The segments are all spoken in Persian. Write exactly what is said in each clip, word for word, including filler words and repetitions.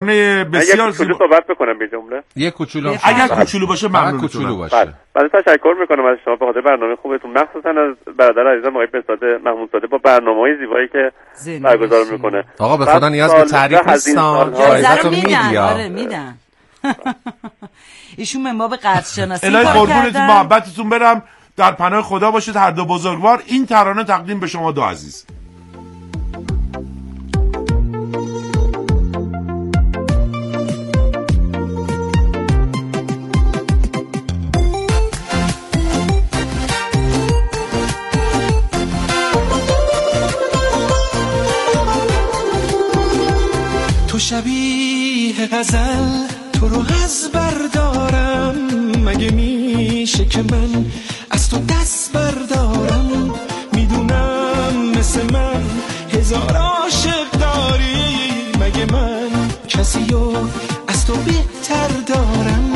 بسیار زیبا صحبت بکنم به جمله. یک کوچولو اگر کوچولو باشه ممنون کوچولو باشه. بعد تشکر میکنم از شما به خاطر برنامه خوبتون، مخصوصا از برادر عزیزم آقای بساط محمود زاده با برنامه‌های زیبایی که برگزار میکنه. آقا به خدا نیاز به تعریف نیستان، جایزه میدن. آره میدن. ایشون منباب قدرشناسی الهی قربونتون محبتتون برم، در پناه خدا باشید هر دو بزرگوار. این ترانه تقدیم به شما دو عزیز. تو شبیه غزل تو رو از بردارم، مگه میشه که من از تو دست بردارم؟ میدونم مثل من هزار عاشق داری، مگه من کسی رو از تو بهتر دارم؟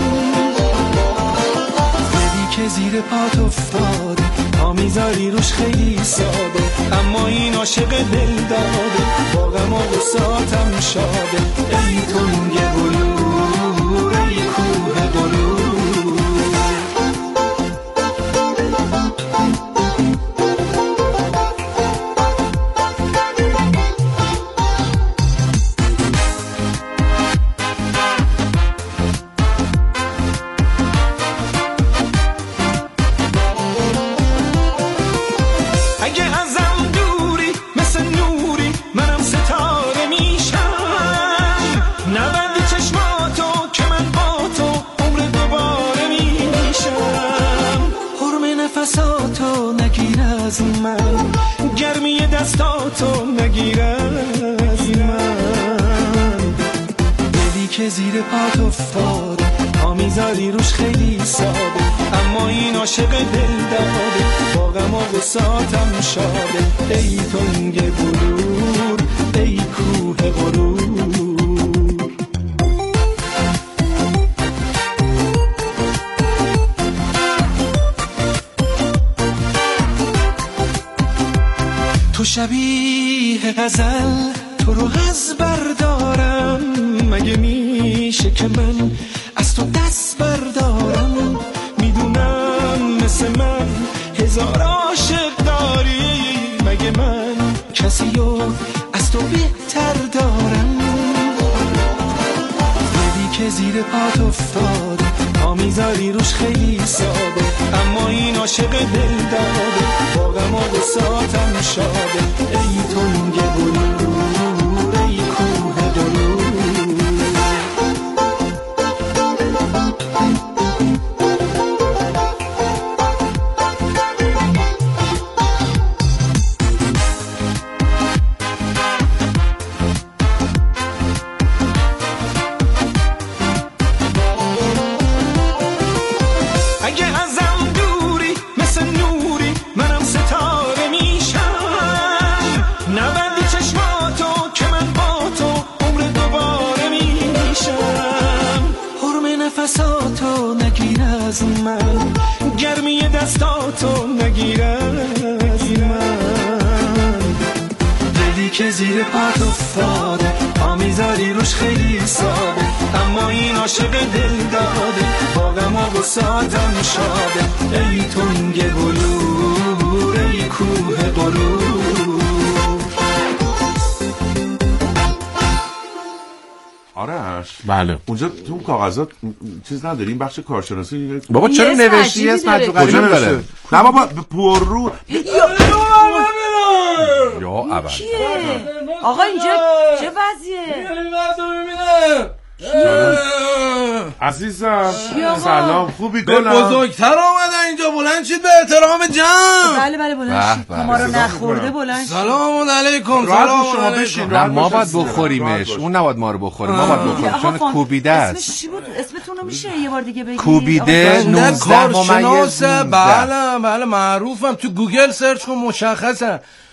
دلی که زیر پات افتاده تا میذاری روش خیلی ساده، اما این عاشق دل داده با غم و غصاتم شاده. ای تنگ بلور ای کوه بلور، من گرمی دستاتو نگیر از من. دلی که زیر پات افتاده تا میذاری روش خیلی ساده، اما این عاشق دل داده با غم و غصاتم شاده. ای تنگ بلور ای کوه غرور، تو شبیه غزل تو رو از بردارم، مگه میشه که من از تو دست بردارم؟ میدونم مثل من هزار عاشق داری، مگه من کسی رو از تو بهتر دارم؟ دلی که زیر پات افتاده تا میذاری روش خیلی ساده، اما این عاشق دل داده با غم و غصاتم شاده. ای تنگ بلور ای کوه بلور، من گرمی دستاتو نگیر از من. دلی که زیر پات افتاده تا میذاری روش خیلی ساده، اما این عاشق دل داده با غم و غصاتم شاده. ای تنگ بلور ای کوه بلور. آرش بله اونجا تو اون کاغذات چیز نداریم بخش کارشناسی؟ بابا چرا نوشتی اسم تو کجا داره؟ نه بابا پر رو یا اول آقا اینجا چه وضعیه؟ عزیزم سلام، خوبی گلم؟ بزرگتر آمده اینجا، بلند شید به احترام جمع. بله بله بلند شید، ما رو نخورده بلند شید. سلام علیکم. سلام علیکم. نه ما باید بخوریمش، اون نباید ما رو بخوره، ما باید بخوریم چون کوبیده است. اسمش چی بود؟ اسمتون رو میشه یه بار دیگه بگید؟ کوبیده نوزده ممیز نوزده. بله بله معروفم، تو گوگل سرچ کن مشخصه.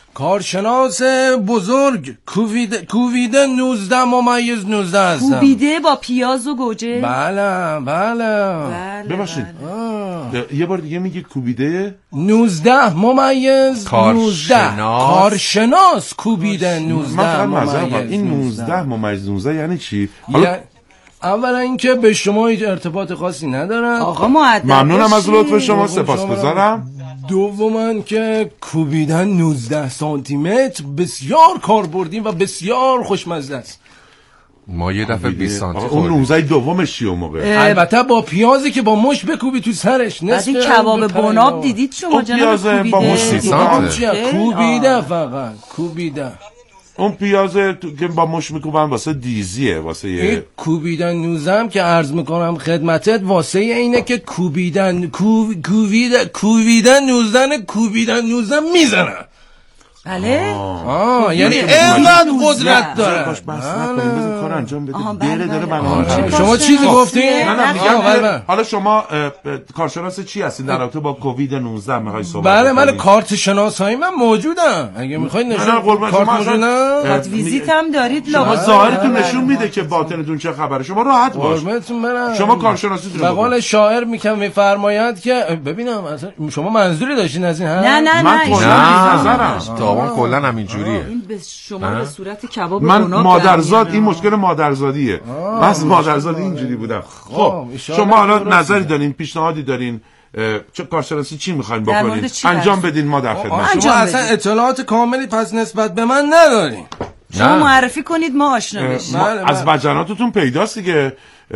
کارشناس بزرگ کووید کووید نوزده ممیز نوزده هستم. کوبیده با پیاز و گوجه؟ بله بله. ببخشید یه بار دیگه میگی کوبیده نوزده ممیز نوزده. کارشناس کوبیده نوزده ممیز. این نوزده ممیز نوزده یعنی چی؟ اولا اینکه به شما هیچ ارتباط خاصی ندارم. آقا مؤدب ممنونم از لطف شما، سپاسگزارم. دوماً که کوبیدن نوزده سانتی متر بسیار کاربردی و بسیار خوشمزه است. ما یه دفعه بیست سانتی خوردیم. اون نوزده دومش چیه اون موقع؟ البته با پیازی که با مش بکوبی تو سرش. بعد این کباب بناب دیدید شما جناب کوبیده؟ با مش سی سانته کوبیده فقط کوبیده. اون پیاز که با مش میکوبن واسه دیزیه، واسه یه کوبیدن نوزم که عرض میکنم خدمتت واسه اینه که کوبیدن کوبیدن کوبیدن نوزدن کوبیدن نوزدن میزنن. بله آه یعنی اینقدر قدرت داره. باش بس نکنیم، بذار کار انجام بده. دره داره برنامه. شما چیزی گفتی؟ نه نه میگم حالا شما کارشناس چی هستین در رابطه با کووید نوزده میخوای صحبت کنید؟ بله من کارت شناسایی من موجودم. اگه میخواید نشون کارت موجودم. کارت ویزیت هم دارید. شما ظاهرتون نشون میده که باطنتون چه خبره. شما راحت باش. شما کارشناسیتون به قول شاعر میگم میفرمایند که ببینم اصلا شما منظوری داشتین از این؟ نه نه من کلا نظرم تابان کلا همین جوریه. این به شما به صورت کباب من مادرزاد این مشکل مادرزادیه. بس مادرزاد اینجوری بودم. خب شما حالا نظری دارین، پیشنهادی دارین، چه کارشناسی چی میخواین بکنین؟ انجام بدین، ما در خدمت. شما اصلا اطلاعات کاملی پس نسبت به من ندارین. شما معرفی کنید ما آشنا بشیم. از وجناتتون پیداست دیگه،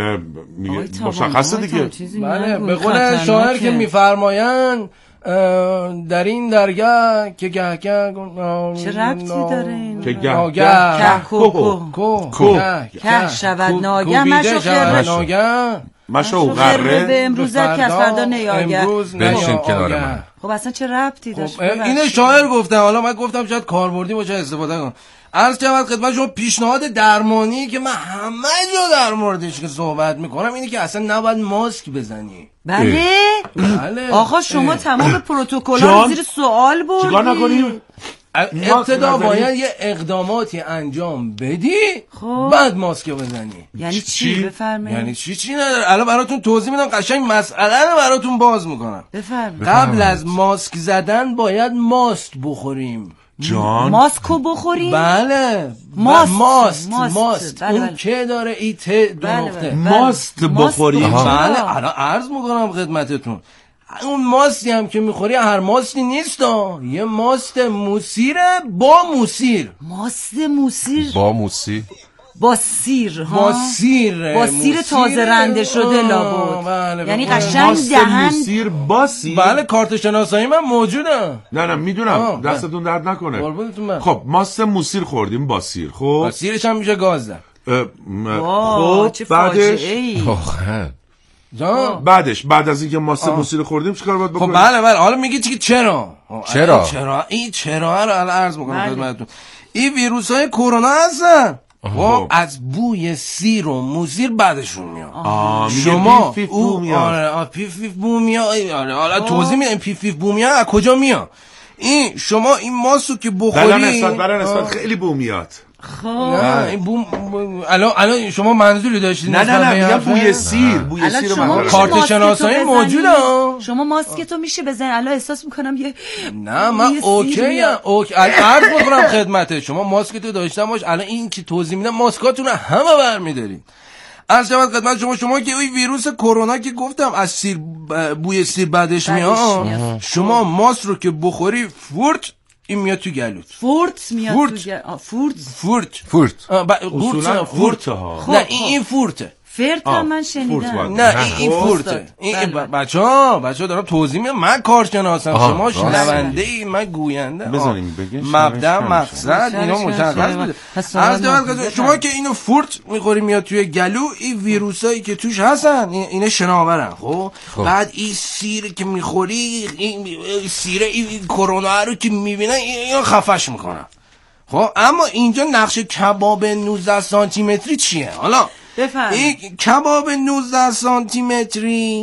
مشخصه دیگه. بله به قول شاعر که میفرمایند در این درگاه که گه گه چه ربطی داره این؟ که گه گه کو کو که شود ناگه مشو خره مشو غره به امروزت که از فردا نیاگه. بنشین کنار من. خب اصلا چه ربطی داشت؟ اینه شاعر گفته، حالا من گفتم شاید کاربردی باشه استفاده کنم. عرض کردم خدمت شما پیشنهاد درمانی که من همه جا در موردش که صحبت میکنم اینه که اصلا نباید ماسک بزنی. بله بله آقا شما تمام پروتکل‌ها رو زیر سوال بردی. چیکار نکنیم؟ ابتدا باید یه اقداماتی انجام بدی بعد ماسک بزنی. یعنی چی؟ بفرمایید. یعنی چی چی نداره. الان براتون توضیح میدم، قشنگ مسئله رو براتون باز میکنم. بفرمایید. قبل از ماسک زدن باید ماست بخوریم. جان ماسکو بخوریم؟ بله ماست ماست ماست, ماست. بله اون بله. که داره ای ت دو نقطه ماست بخوریم. بله الان عرض میکنم خدمتتون اون ماستی هم که میخوری هر ماستی نیست، یه ماست موسیره با موسیر. ماست موسیر با موسی با سیر ها با سیر با سیر تازه رنده شده لابد. بله یعنی قشنگ دهن موسیر با سیر. بله کارت شناسایی من موجوده. نه نه میدونم، دستتون درد نکنه. خب ماست موسیر خوردیم با سیر. خب با سیرش هم میشه گاز زد. خب چه بعدش جان بعدش بعد از اینکه ماست موسیر خوردیم چیکار باید بکنیم؟ خب بله بله حالا میگی که چرا چرا چرا این چرا رو الان عرض میکنم خدمتتون. این ویروسای کرونا هستن خب از بوی سیر و موسیر بعدشون میاد. شما پیف پیف بو میاد. آره پیف پیف بو میاد. آره حالا توضیح میدم پیف پیف بو میاد از کجا میاد. این شما این ماسو که بخوری برای نسبت برای نسبت خیلی بو میاد. خب نه این بوم الان الان شما منظوری داشتید؟ نه نه نه میگم بوی سیر، بوی سیر رو کارت شناسایی موجوده. شما ماسکتو میشه بزنی؟ الان احساس میکنم یه نه من اوکی ام اوکی عرض میکنم خدمت شما ماسکتو داشتم باش. الان این که توضیح میدم ماسکاتون رو همه برمی‌دارید. عرض شود خدمت شما شما که این ویروس کرونا که گفتم از سیر بوی سیر بعدش میاد، شما ماسک رو که بخوری فورت این میاد تو گلوت. فورت میاد فورت. تو گلوت. فورت فورت فورت اصولا فورت ها. نه این این فورته. فرت هم من شنیدم. نه این این فورته. این بچه‌ها بچه‌ها دارم توضیح میدم. من کارشناسم، شما شنونده ای، من گوینده. بزنیم بگین مبدا مقصد اینا مشخص بوده. از شما که اینو فورت میخوری میاد توی گلو، این ویروسایی که توش هستن اینا شناورن. خب بعد این سیر که میخوری این سیر این کرونا رو که میبینن اینا خفش میکنن. خب اما اینجا نقش کباب نوزده سانتی متری چیه؟ حالا بفهم. این کباب نوزده سانتی متری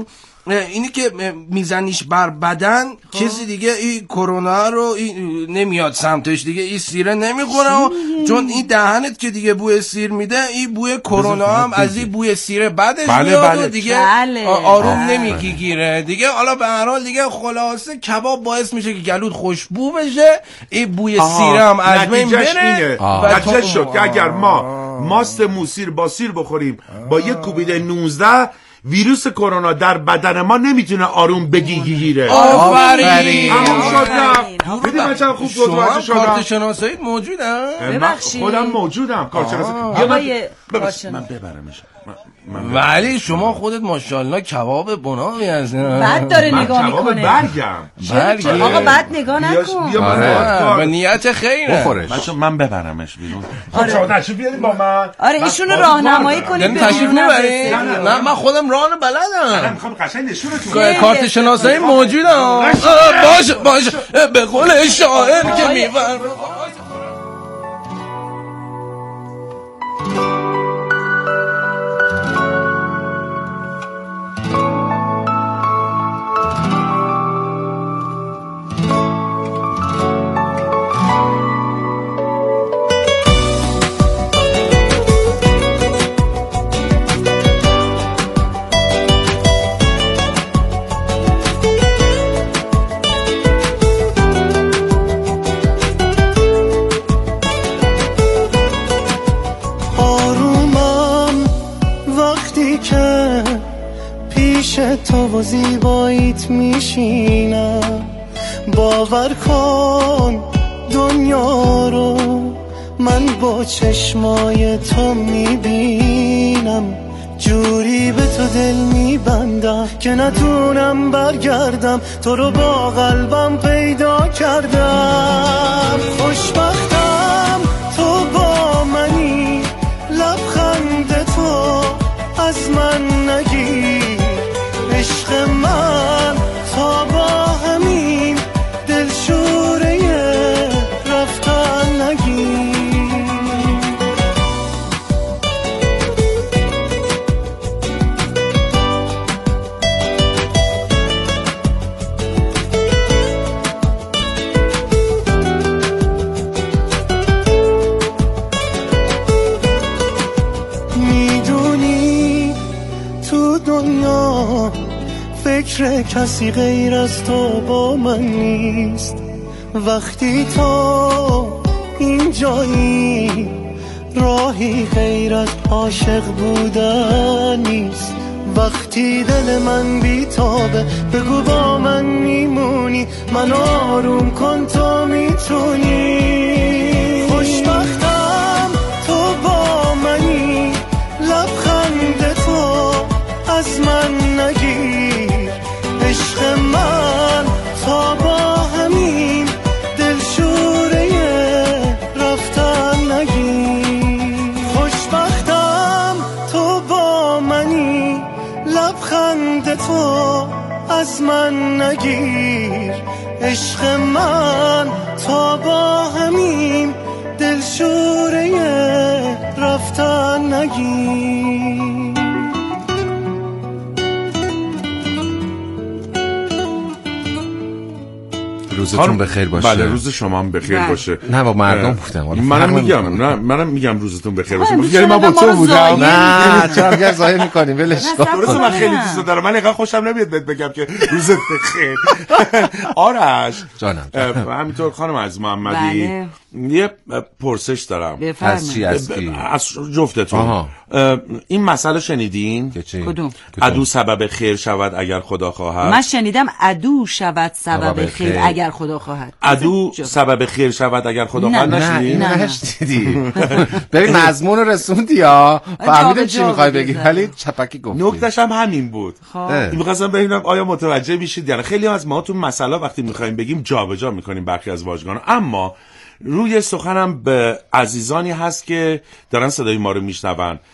اینی که میزنیش بر بدن خواه. کسی دیگه این کرونا رو این نمیاد سمتش دیگه، این سیره نمیخوره و چون این دهنت که دیگه بوی سیر میده، این بوی کرونا هم از این بوی سیره بعدش بله میاد بله. و دیگه بله. آروم بله. نمیگیره دیگه. حالا به هر حال دیگه خلاصه کباب باعث میشه که گلوت خوشبو بشه، این بوی سیره هم از بین بره. نتیجه شد که اگر ما ماست موسیر با سیر بخوریم با یک کوبیده نوزده، ویروس کرونا در بدن ما نمیتونه آروم بگیره. آفرین. همون شد نه. ببین من چند خوب متوجه شدم. کارت شناسایی موجوده؟ ببخشید. خودم موجودم کارت شناسایی. آقای من ببرمش. ولی شما خودت ماشاءالله کباب بنامی هستین. بعد داره نگاه میکنه. کباب برگم. برگم. آقا بعد نگاه نکن. به نیت خیره. بخورش. بچه من ببرمش بیرون. آره. خب شما تشریف بیارید با من. آره ایشونو راهنمایی کنید. یعنی تشریف میبرید؟ نه من خودم راه بلدم. من میخوام قشنگ نشونتون. کارت شناسایی موجوده. باشه باشه. به قول شاعر که میبر. تو و زیباییت میشینم، باور کن دنیا رو من با چشمای تو میبینم، جوری به تو دل میبندم که نتونم برگردم، تو رو با قلبم پیدا کردم. خوشبختم تو با منی، لبخند تو از من نگیر، عشق من تا با همین دلشوره رفتن نگیر. میدونی تو دنیا فکر کسی غیر از تو با من نیست، وقتی تو اینجایی راهی غیر از عاشق بودن نیست، وقتی دل من بیتابه بگو با من میمونی، من آروم کن تو میتونی. خوشبختم تو با منی، لبخند تو از من نگیر، عشق من تا با همین دلشوره رفتن نگیر. خوشبختم تو با منی، لبخند تو از من نگیر، عشق من تا با همین دلشوره رفتن نگیر. روزتون بخیر باشه. بله روز شما هم بخیر باشه. نه با مردم بودم. منم میگم نه منم میگم روزتون بخیر باشه. میگم من با تو بودم. نه چرا میگم ظاهر میکنیم ولش کن. درسته من خیلی دوست دارم. من اینقدر خوشم نمیاد بهت بگم که روزت بخیر. آرش جانم. همینطور خانم عزیز محمدی یه پرسش دارم. از چی از کی؟ از جفتتون. این مسئله شنیدین؟ کدوم؟ عدو سبب خیر شود اگر خدا خواهد. من شنیدم عدو شود سبب خیر اگر خدا خواهد. عدو سبب خیر شود اگر خدا خواهد. نشنیدی؟ نه نشنیدی. ببین مضمون رو رسوندی یا فهمیدم چی میخوای بگی ولی چپکی گفتی. نکتهش هم همین بود. می‌خواستم ببینم آیا متوجه میشید. یعنی خیلی از ما تو مسئله وقتی میخوایم بگیم جابجا میکنیم برخی از واژگان، اما روی سخنم به عزیزانی هست که دارن صدای ما رو میشنون.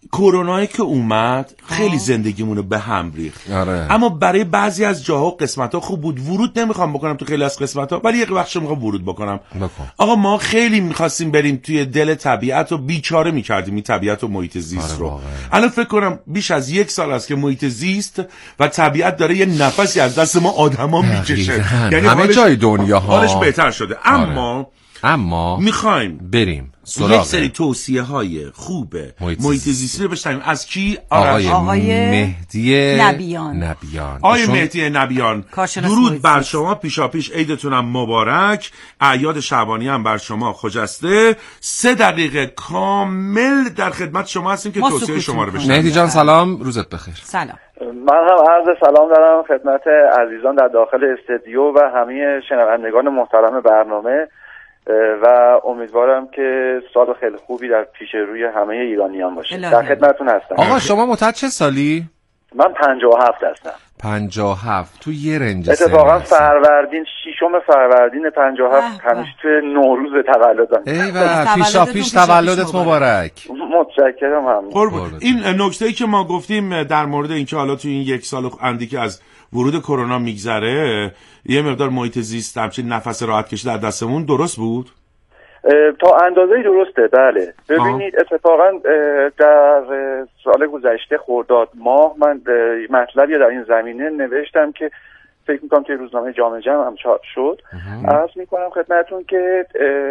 کرونایی که اومد خیلی زندگیمونو به هم ریخت. آره. اما برای بعضی از جاها و قسمت‌ها خوب بود. ورود نمیخوام بکنم تو خیلی از قسمت‌ها، ولی یک وقتش میخوام ورود بکنم. بکن. آقا ما خیلی میخواستیم بریم توی دل طبیعت و بیچاره میکردیم این طبیعت و محیط زیست. آره رو. الان فکر کنم بیش از یک سال است که محیط زیست و طبیعت داره یه نفسی از دست ما آدما میکشه. یعنی همه جای دنیا ها حالش بهتر شده. اما آره. اما میخوایم بریم سراغ یک سری توصیه های خوب محیط زیستی رو بشنویم. از کی؟ آقای, آقای مهدی نبیان. نبیان. آقای مهدی نبیان، درود بر شما، پیشا پیش عیدتونم مبارک، اعیاد شعبانی هم بر شما خجسته. سه دقیقه کامل در خدمت شما هستیم که توصیه شما رو بشنویم. مهدی جان سلام، روزت بخیر. سلام. من هم عرض سلام دارم خدمت عزیزان در داخل استودیو و همه شنوندگان محترم برنامه و امیدوارم که سال خیلی خوبی در پیش روی همه ایرانیان باشه. در خدمتتون هستم. آقا شما متولد چه سالی؟ من پنجاه و هفت هستم. پنجاه و هفت تو یه رنج اتفاقا فروردین ششم فروردین پنجاه و هفت همیشه تو نوروز تولدم. ایوه پیشا پیش تولدت مبارک. متشکرم. هم این نکته‌ای که ما گفتیم در مورد اینکه حالا تو این یک سال اندی که از ورود کرونا میگذره یه مقدار محیط زیست همچین نفس راحت کشی در دستمون، درست بود؟ تا اندازه‌ای درسته، بله. ببینید آه. اتفاقا در سال گذشته خرداد ماه من مطلبی در این زمینه نوشتم که فکر میکنم که روزنامه جامعه جمع هم چاپ شد. عرض میکنم خدمتتون که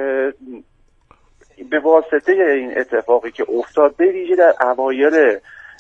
به واسطه این اتفاقی که افتاد به ویژه در اوایل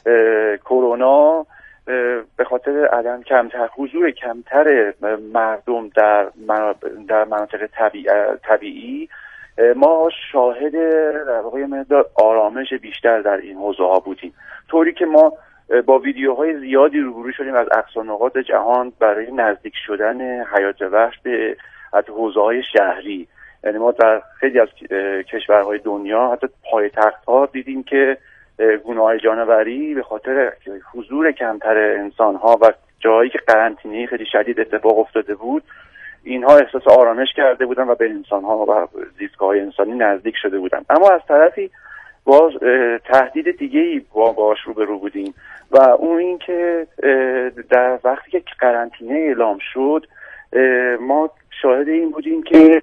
کرونا به خاطر عدم کمتر حضور کمتر مردم در در مناطق طبیعی, طبیعی ما شاهد در واقع مقدار آرامش بیشتر در این حوزه ها بودیم، طوری که ما با ویدیوهای زیادی روبرو شدیم از اقصا نقاط جهان برای نزدیک شدن حیات وحش به حوزه های شهری. یعنی ما در خیلی از کشورهای دنیا حتی پایتخت‌ها دیدیم که گونه‌های جانوری به خاطر حضور کمتر انسان‌ها و جایی که قرنطینه‌ای خیلی شدید اتفاق افتاده بود، اینها احساس آرامش کرده بودن و به انسان‌ها و زیستگاه‌های انسانی نزدیک شده بودن. اما از طرفی باز تهدید دیگه‌ای با باش روبرو بودیم و اون این که در وقتی که قرنطینه اعلام شد ما شاهد این بودیم که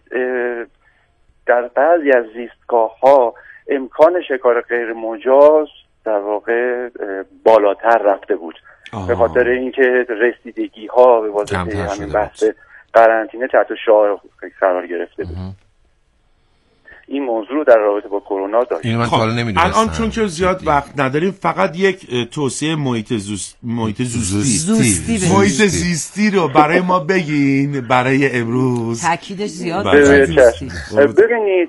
در بعضی از زیستگاه‌ها امکان شکار غیر مجاز در واقع بالاتر رفته بود. آه. به خاطر اینکه رسیدگی ها به واسطه همین بحث قرنطینه تحت شعار قرار گرفته بود. آه. این موضوع رو در رابطه با کرونا داشت. اینو من تا حالا نمیدونستم. الان چون که زیاد وقت نداریم فقط یک توصیه محیط زوست محیط زوستی زوستی محیط زیستی رو برای ما بگین برای امروز. تاکیدش زیاد ببینید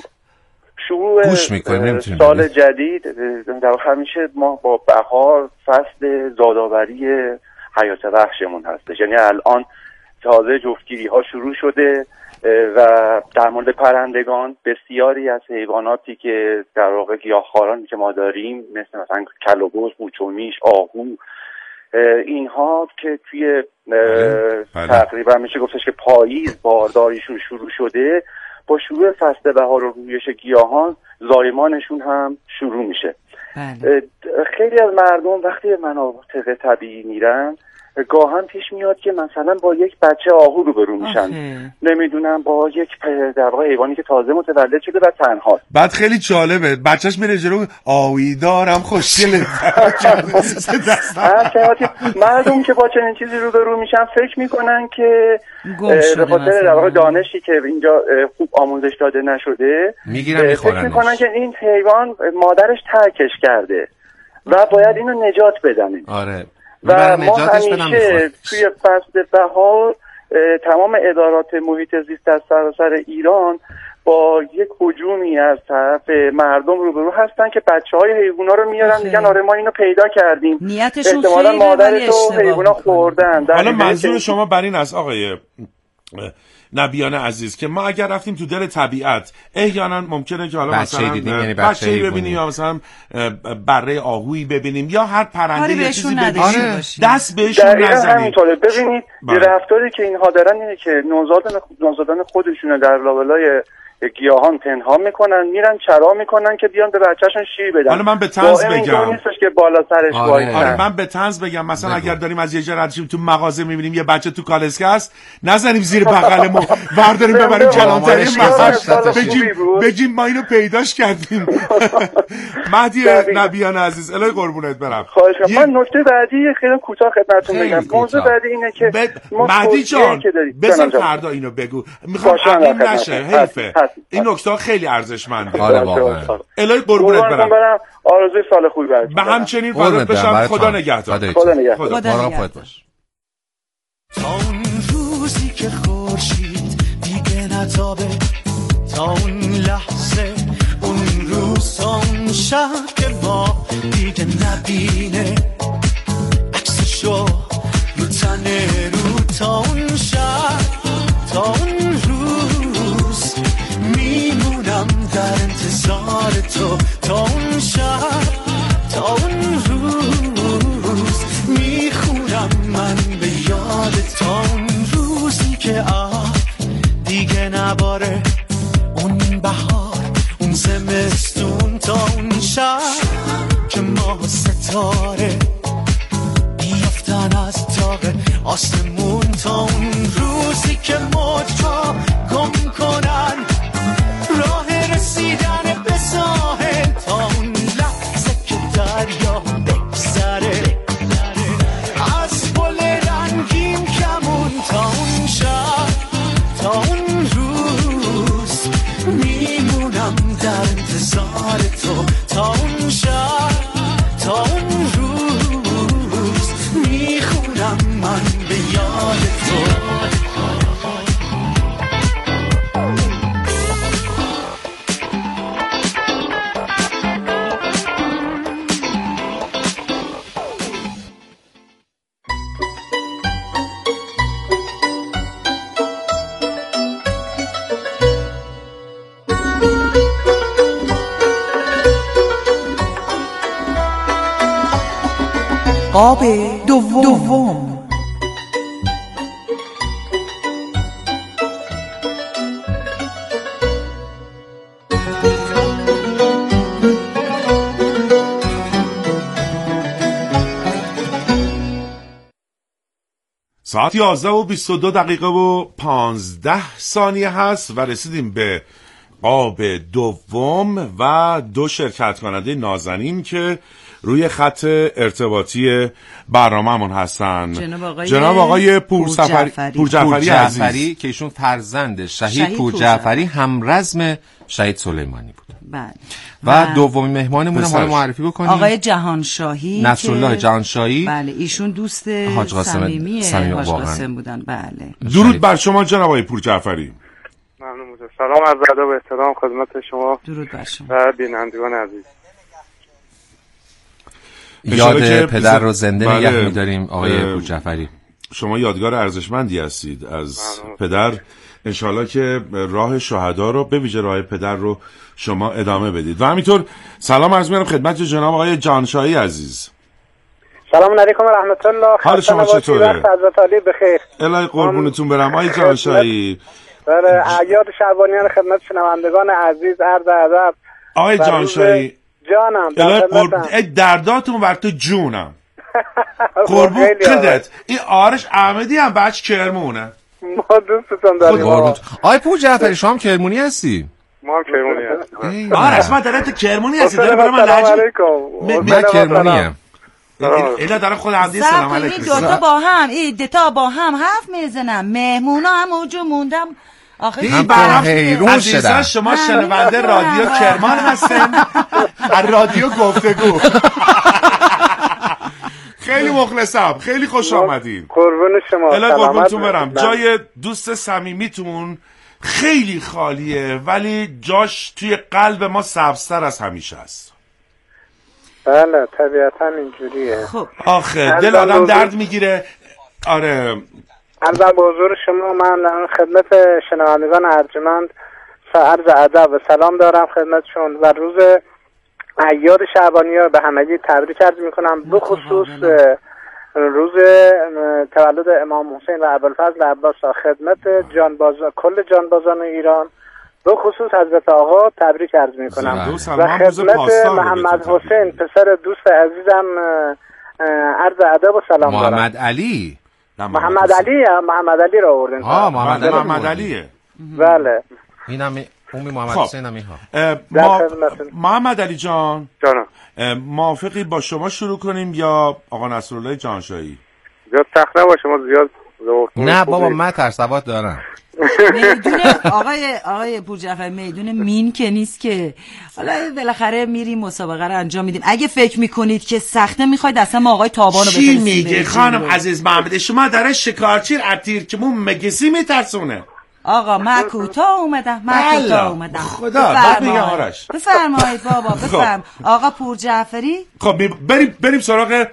شروع سال جدید در همیشه ما با بهار فصل زادآوری حیات وحشمون هستش، یعنی الان تازه جفتگیری ها شروع شده و در مورد پرندگان بسیاری از حیواناتی که در واقع گیاهخوارانی که ما داریم مثل مثلا کلاغ، قوچومیش، آهو، اینها که توی تقریبا میشه گفتش که پاییز بارداریشون شروع شده، با شروع فصل بهار و رویش گیاهان زایمانشون هم شروع میشه. بله. خیلی از مردم وقتی به مناطق طبیعی میرن گاهن پیش میاد که مثلا با یک بچه آهو روبرو میشن، نمیدونم با یک در واقع حیوانی که تازه متولد شده و تنها. بعد خیلی جالبه بچهش میره جلو آوی دارم خوشگله. مردم که با چنین چیزی روبرو میشن فکر میکنن که به خاطر در واقع دانشی که اینجا خوب آموزش داده نشده میگیرن فکر میکنن که این حیوان مادرش ترکش کرده و باید اینو نجات بدن. آره. و ما همیشه توی فصل بهار تمام ادارات محیط زیست از سراسر ایران با یک هجومی از طرف مردم روبرو هستن که بچه‌های حیوونا رو میارن میگن آره ما اینو پیدا کردیم، نیتشون احتمالاً مادر تو حیوونا خوردن. حالا منظور شما بر این است آقای نبیان عزیز که ما اگر رفتیم تو دل طبیعت احیانا ممکنه که حالا مثلا دیدیم، یعنی بچه‌ای ببینیم یا مثلا بره آهویی ببینیم یا هر پرنده یه چیزی ببینیم آره. دست بهشون نزنیم. همینطوره. ببینید رفتاری که اینها دارن اینه که نوزادان نوزادان خودشون در لابلای گیاهان پنهان میکنن، میرن چرا میکنن که بیان به بچه‌شون شیر بدن. حالا من به طنز بگم نیستش که بالا سرش آره. وایسن. آره من به طنز بگم مثلا بگم. اگر داریم از یه جا رد تو مغازه میبینیم یه بچه تو کالسکه است، نزنیم زیر بغلمون برداریم ببریم کلانتری مغازه بگیم بگیم ما اینو پیداش کردیم. مهدی نبیان عزیز الهی قربونت برم. خواهش می‌کنم. من نکته بعدی خیلی کوتاه خدمتتون بگم. موضوع بعدی اینه که ب... مهدی جان بذار فردا اینو بگو، میخوام حقیم نشه، حیفه این نکته خیلی ارزشمنده. حالا واقعا الهی قربونت برم. آرزوی سال خوبی براتون. به همچنین فدات بشم. خدا نگهدار. خدا نگهدار. مراقبت باش. تا اون روزی که خورشید دیگه نتابه، تا اون لحظه اون روز، تا اون شب که ما دیگه نبینه عکسشو رو تنه رو، تا اون شب تا اون روز میمونم در انتظار تو، تا اون شب تا اون روز میخونم من به یاد، تا اون روزی که آه دیگه نباره، اون بهار اون زمستون، تا اون شب که ما ستاره بیافتن از تاق آسمون، تا اون روزی که موجها گم کنن راه رسیدن به ساحل، تا اون لحظه که دریا بگذره از پل رنگین کمون، تا اون شب تا اون روز میمونم در انتظار تو، تا اون شب تا اون روز میخونم من به یاد تو. قاب دوم, دوم. ساعت یازده و بیست و دو دقیقه و پانزده ثانیه هست و رسیدیم به قاب دوم و دو شرکت کننده نازنین که روی خط ارتباطی برنامه‌مون هستن. جناب آقای, جناب آقای پورجعفری پورجعفری عزیز که ایشون فرزند شهید پورجعفری همرزم شهید سلیمانی بود. بله. و دومین مهمانمون هم معرفی بکنیم. آقای جهانشاهی نصرالله جهانشاهی. بله ایشون دوست صمیمی حاج قاسم بودن. بله. درود بر شما جناب آقای پورجعفری. ممنون بودم. سلام عرض ادب و احترام خدمت شما. درود بر شما. و بینندگان عزیز. یاد پدر رو زنده بله نگه می‌داریم آقای پورجعفری. شما یادگار ارزشمندی هستید از پدر. انشالله که راه شهدا رو به ویژه راه پدر رو شما ادامه بدید. و همینطور سلام عرض می‌کنم خدمت جناب آقای جهانشاهی عزیز. سلام علیکم و رحمت الله. حال شما چطوره؟ حضرت علی بخیر. الهی قربونتون برم آقای جهانشاهی. بله اعیاد شعبانیان خدمت شنوندگان عزیز عرض ادب. آقای جهانشاهی جانم الهی قربون درداتون وقت جونم. قربون قدرت این آرش احمدی هم بچه کرمونه. ما دوستتون داریم. آقای پورجعفری شما هم کرمونی هستی؟ ما هم کرمونی هستیم. آرش من دارم تو کرمونی هستی داره برای من علیکم. من کرمونیم. اینا دارم خود حمدی سلام علیکم. این دوتا با هم این دوتا با هم حرف میزنم. مهمونا هم اوجو موندم. آخه این برنامه عزیزان شما شنونده رادیو کرمان هستن. از رادیو گفتگو. خیلی مخلصم. خیلی خوش آمدین. قربون شما. الهی قربونتون برم. جای دوست صمیمیتون خیلی خالیه ولی جاش توی قلب ما سبزتر از همیشه است. بله طبیعتا اینجوریه. خب آخه دل آدم درد میگیره. آره عرض به حضور شما من خدمت شنوندگان ارجمند عرض ادب و سلام دارم خدمتشون و روز اعیاد شعبانیه به همگی تبریک عرض میکنم. به خصوص روز تولد امام حسین و ابوالفضل عباس خدمت جانبازان کل جانبازان ایران به خصوص حضرت آقا تبریک عرض میکنم و خدمت محمد حسین پسر دوست عزیزم عرض ادب و سلام دارم. محمد علی محمد علی محمد علی رو آوردن. آه محمد علی محمد علیه. بله اینم اون محمد حسین هم ها. محمد علی جان جانم موافقی با شما شروع کنیم یا آقا نصرالله جانشاهی؟ زیاد سخت نباشه ما زیاد نه بابا من ترسوات دارم. میدون آقای آقای پورجعفری میدون مین که نیست که حالا بالاخره میریم مسابقه رو انجام میدیم. اگه فکر میکنید که سخته میخواید اصلا ما آقای تابانو بفرستیم. چی میگه خانم عزیز محمد شما داره شکارچی ارتیر که مون مگسی میترسونه. آقا من کوتاه اومدم من کوتاه اومدم خدا بعد میگه آرش بفرمایید بابا بفرم. آقا پورجعفری خب بریم بریم سراغ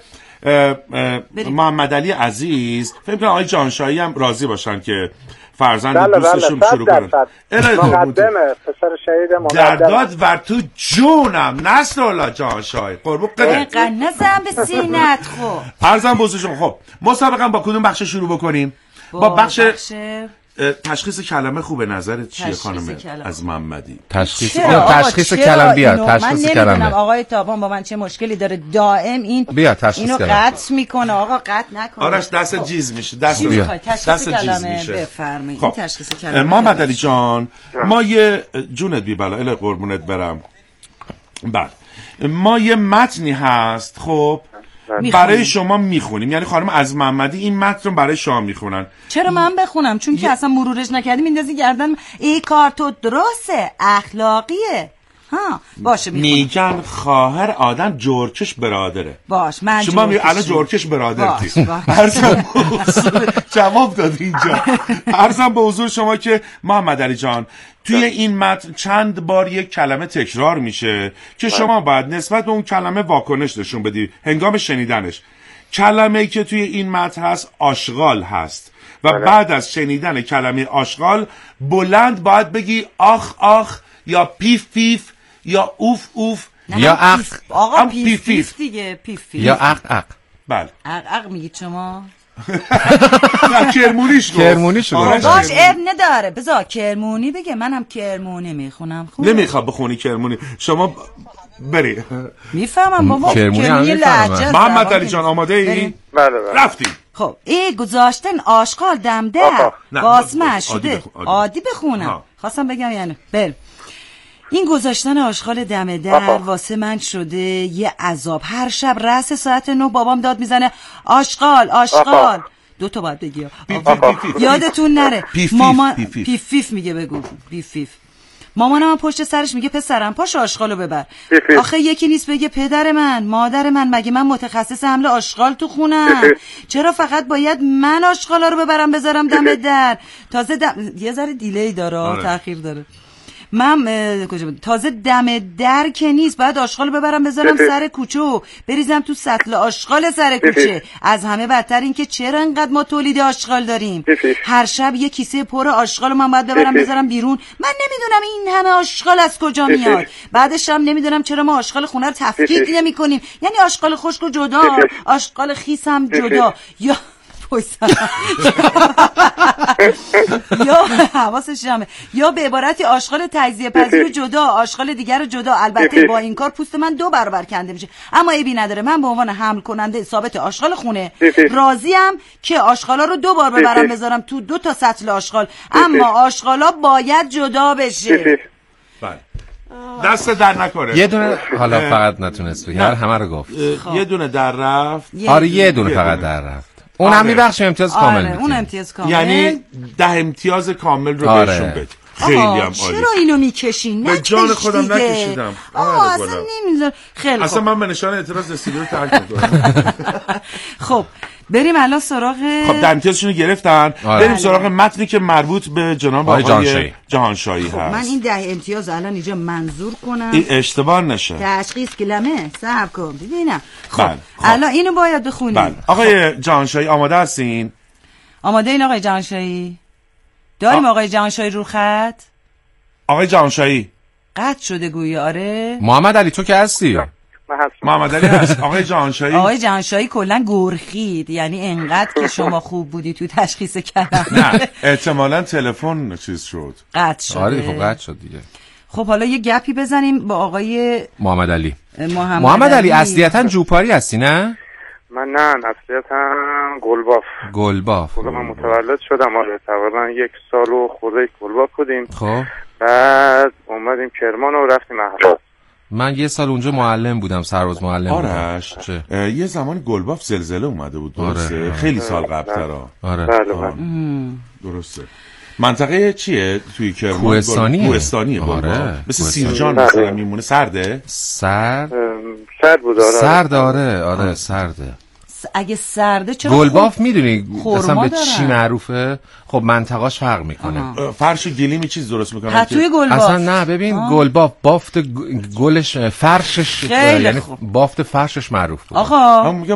محمد علی عزیز. فکر کنم آقای جانشاهی هم راضی باشن که فرزند بله دوستشون بله شروع کنن. مقدمه پسر شهید مقدمه درداد ور تو جونم نصرالله جانشاهی قربون قدر اینقدر نزن به سینت. خب عرضم بزرگشون. خب مسابقه با کدوم بخش شروع بکنیم؟ با, با بخش, بخش تشخیص کلمه. خوبه نظرت چیه خانم از محمدی؟ تشخیص تشخیص کلمه بیا تشخیص کلمه. آقای تابان با من چه مشکلی داره دائم این بیا تشخیص اینو قطع میکنه. آقا قطع نکن. آرش دست جیز میشه. دست دست جیز میشه. بفرمایید خب. تشخیص کلمه. محمد علی جان ما یه جونت بی بلا اله قربونت برم. بله ما یه متنی هست خب برای شما میخونیم. یعنی خانم از محمدی این متن رو برای شما میخونن. چرا من بخونم؟ چون که اصلا مرورش نکردی میندازی گردن. این کار تو درسته اخلاقیه. ها باشه میگن خواهر آدم جورکش برادره. باش من شما می الان جورکش برادرتی. عرضم جواب داد اینجا. عرضم به حضور شما که محمد علی جان توی این متن چند بار یک کلمه تکرار میشه که شما باید نسبت به اون کلمه واکنش نشون بدی هنگام شنیدنش. کلمه‌ای که توی این متن هست آشغال هست و بله. بعد از شنیدن کلمه آشغال بلند باید بگی آخ آخ یا پیف پیف یا اوف اوف یا اق. آقا پیف پیف دیگه پیف پیف یا اق اق. بله اق اق میگید شما؟ نه کرمونیش گفت. کرمونیش گفت. باش اب نداره بذار کرمونی بگه. منم کرمونی میخونم. خوبه نمیخواد بخونی کرمونی شما بری. میفهمم بابا کرمونی لهجه. محمد علی جان آماده ای؟ بله بله رفتیم. خب این گذاشتن آشغال دم در باسمه شده. عادی بخونم خواستم بگم یعنی بل این گذاشتن آشغال دم در واسه من شده یه عذاب. هر شب رأس ساعت نه بابام داد میزنه آشغال آشغال. دو تا باید بگی یادتون نره. مامان پیف پیف میگه بگو پیف پیف. مامانم پشت سرش میگه پسرم پاش آشغالو ببر. آخه یکی نیست بگه پدر من مادر من مگه من متخصص حمل آشغال تو خونم؟ چرا فقط باید من آشغالا رو ببرم بذارم دم در؟ تازه دم... یه ذره دیلی داره تأخیر داره. من کجا تازه دم در که نیست باید آشغال ببرم بذارم سر کوچه و بریزم تو سطل آشغال سر کوچه. از همه بدتر این که چرا انقدر ما تولید آشغال داریم. هر شب یه کیسه پر آشغال من باید ببرم بذارم بیرون. من نمیدونم این همه آشغال از کجا میاد. بعدش هم نمیدونم چرا ما آشغال خونه رو تفکیک نمی‌کنیم. یعنی آشغال خشک و جدا آشغال خیس هم جدا. یا یا حواسش جمعه یا به عبارتی آشغال تجزیه پذیر جدا آشغال دیگر جدا. البته با این کار پوست من دو برابر کنده میشه اما عیبی نداره. من به عنوان حمل کننده ثابت آشغال خونه راضیم که آشغالا رو دو بار ببرم بذارم تو دو تا سطل آشغال. اما آشغالا باید جدا بشه. بله دست در نکنه. یه دونه حالا فقط نتونست بگه همه رو گفت. یه دونه در رفت. آره یه دونه فقط در رفت. اون هم میبخشیم امتیاز کامل آره اون امتیاز کامل. یعنی ده امتیاز کامل رو آره. بهشون بده. خیلی هم عالی. چرا اینو میکشین؟ به جان خودم نکشیدم. آه اصلا نمیذار. خیلی اصلا من به نشانه اعتراض استودیو رو ترک میکنم. خب بریم الان سراغ خب در امتیازشون رو گرفتن. آره. بریم سراغ متنی که مربوط به جناب آقای جهانشاهی, جهانشاهی خب هست. من این ده امتیاز الان اینجا منظور کنم این اشتباه نشه. تشخیص کلمه صبر کن ببینم. خب بله. خب الان اینو باید بخونیم. بله. آقای جهانشاهی آماده هستین؟ آماده این آقای جهانشاهی؟ داریم آ... آقای جهانشاهی رو خط؟ آقای جهانشاهی قطع شده گویی. آره محمد علی تو که هستی؟ محمد علی هست. آقای جهانشاهی آقای جهانشاهی کلا گرخید، یعنی انقدر که شما خوب بودی تو تشخیص کلمه. نه احتمالاً تلفن چیز شد، قطع شد. آره خب قطع شد دیگه. خب حالا یه گپی بزنیم با آقای محمد علی. محمد, محمد علی اصلیتاً جوپاری هستی نه؟ من نه اصلیتاً گلباف. گلباف. خب من متولد شدم آره تقریبا یک سال و خورده گلباف بودیم. خب بعد اومدیم کرمان و رفتیم اهواز. من یه سال اونجا معلم بودم، سرباز معلم بودم. آرش یه زمانی گلباف زلزله اومده بود درسته؟ آره. خیلی سال قبل‌ترا. آره. بله بله. درسته. منطقه چیه توی کرمان؟ کوهستانیه. کوهستانیه. آره. مثل سیرجان مثلا میمونه. سرده؟ سرد. سرد بود آره. سرد آره آره سرده. اگه سرده چرا گلباف خوب... میدونی اصلا به چی دارن. معروفه؟ خب منطقه‌اش فرق میکنه. فرش گلیمی چیز درست میکنه پتوی گلباف اصلا نه ببین گلباف بافت گلش فرشش یعنی بافت فرشش معروف بود. آقا